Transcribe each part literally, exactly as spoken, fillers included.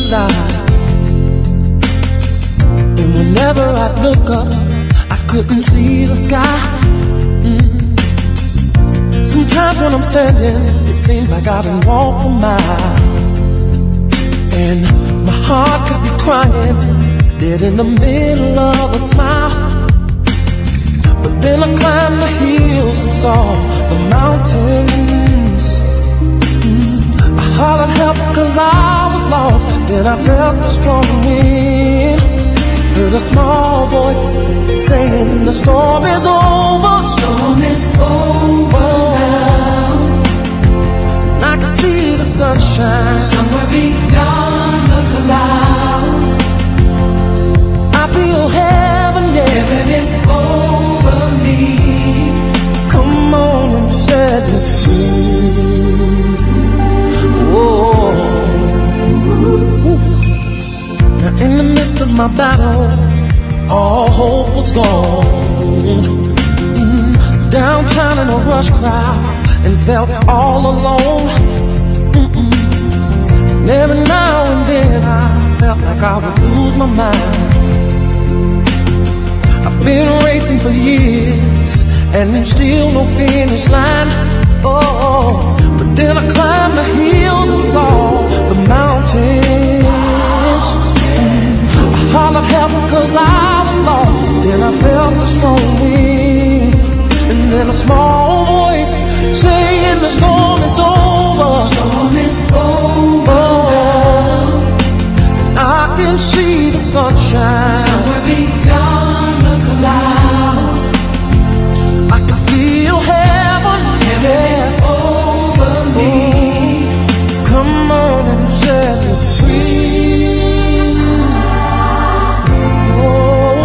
light. And whenever I'd look up, I couldn't see the sky. Mm. Sometimes when I'm standing, it seems like I've been walking for miles. And my heart could be crying, dead in the middle of a smile. But then I climbed the hills and saw the mountains. Mm. I hollered help cause I was lost. Then I felt the strong wind. Heard a small voice saying the storm is over. Storm is over now. And I can see the sunshine somewhere beyond the clouds. I feel heaven, yeah. Heaven is over me. Come on and set me free. Whoa. Now in the midst of my battle, all hope was gone. Mm, downtown in a rush crowd, and felt all alone. Mm-mm. And every now and then I felt like I would lose my mind. I've been racing for years, and still no finish line. Oh, but then I climbed the hills and saw the mountains. I hollered help cause I was lost. Then I felt the strong wind, and then a small voice saying the storm is over. Storm is over now. I can see the sunshine somewhere beyond the clouds. I can feel heaven. Heaven yeah. is over me. Come on and set me free. Oh.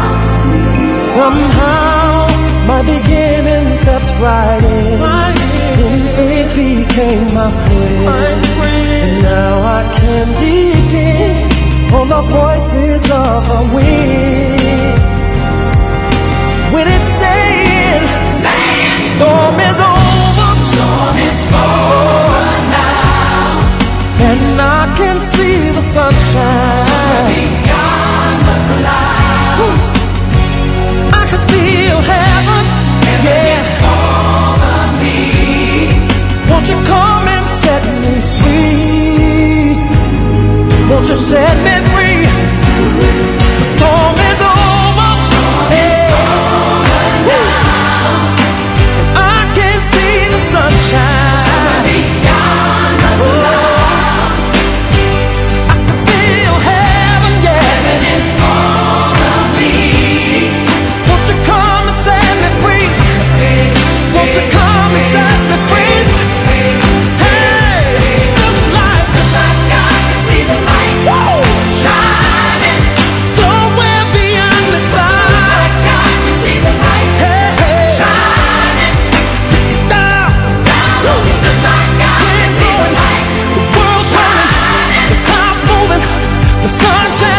Somehow my beginning stepped right in. Then faith became my friend. And now I can depend on the voices of the wind. When it's saying, saying storm is over, storm is over now. and I can see the sunshine somewhere beyond the clouds. I can feel heaven, Heaven yeah. is over me. Won't you come and set me free? Won't you set me free? The storm is over, Storm yeah. is over now. I can see the sunshine Somewhere beyond the clouds. I can feel heaven, yeah. Heaven is over me. Won't you come and set me free? Won't you come and set me free? Hey, this life, Just like I can see the light whoa, shining. somewhere beyond the clouds. Like I can see the light Hey, hey, shining. down, Down low. Just like I can see the light the world's turning, the clouds moving, the sun's shining.